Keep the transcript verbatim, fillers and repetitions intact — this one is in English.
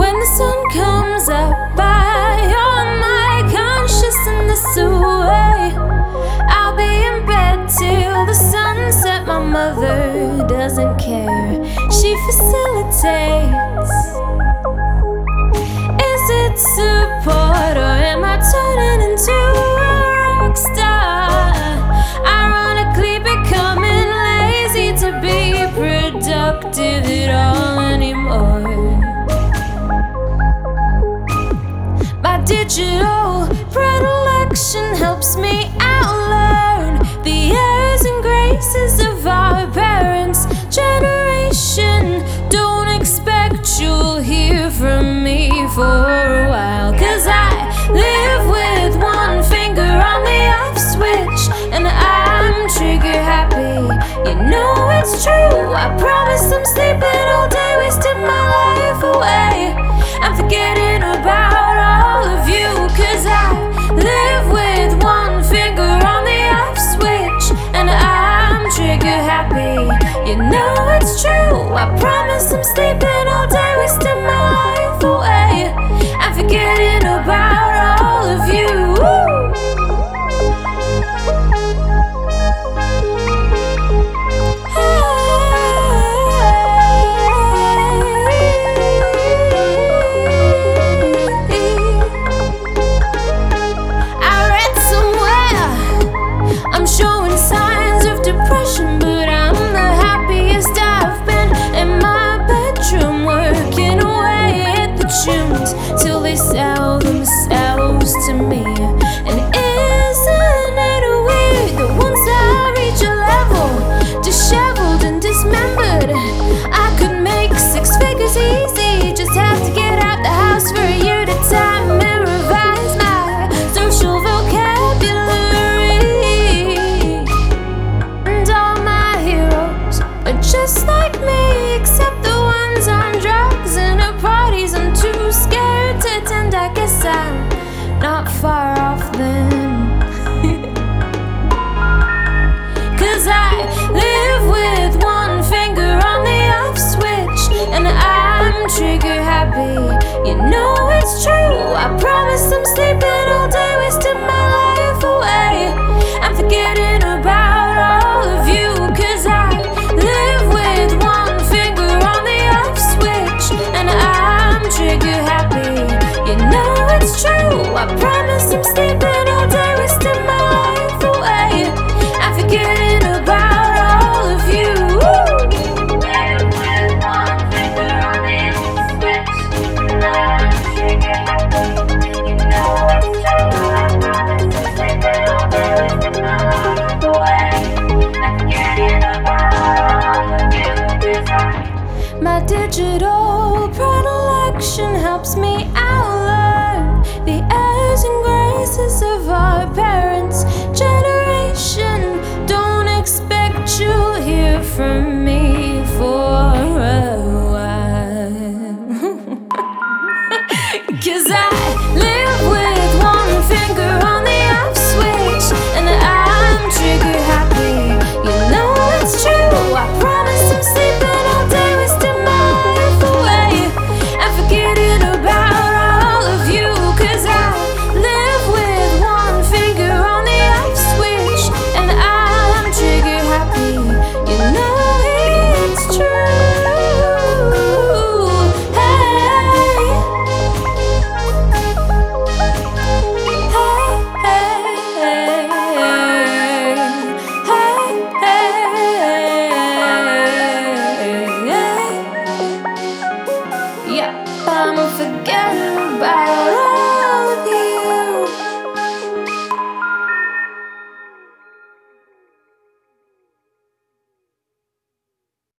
When the sun comes up, I on my consciousness away. I'll be in bed till the sunset. My mother doesn't care, she facilitates. Is it support or am I turning into a rock star? Ironically becoming lazy to be productive at all anymore. My digital predilection helps me outlearn the errors and graces of our parents' generation. Don't expect you'll hear from me for a while, 'cause I live with one finger on the off switch, and I'm trigger happy. You know it's true, I promise I'm sleeping all day, wasting my life away. I'm forgetting about all of you, 'cause I live with one finger on the off switch, and I'm trigger happy. You know it's true, I promise I'm sleeping all day, wasting my life away. I'm forgetting about all of you. I'm showing signs of depression, but I'm the happiest I've been in my bedroom, working away at the tunes till they sell themselves to me. And isn't it weird that once I reach a level, disheveled and dismembered, I could make six figures easy, just have to get out the house for a year at a time and revise my social vocabulary. Just like me, except the ones on drugs and at parties. I'm too scared to attend, I guess I'm not far off then. 'Cause I live with one finger on the off switch, and I'm trigger happy. You know it's true, I promise I'm sleeping all day, wasting my life away. I'm forgetting about all of you, 'cause I live with one finger on the off switch, and I'm trigger happy. You know it's true, I promise I'm sleeping all day, wasting my life away. I'm forgetting about all of you. Live with one finger on the off switch, and I'm trigger happy. You know it's true, I promise I'm sleeping all day, wasting my life away. I'm forgetting about my digital predilection helps me outlearn the errors and graces of our parents' generation. Don't expect you'll hear from me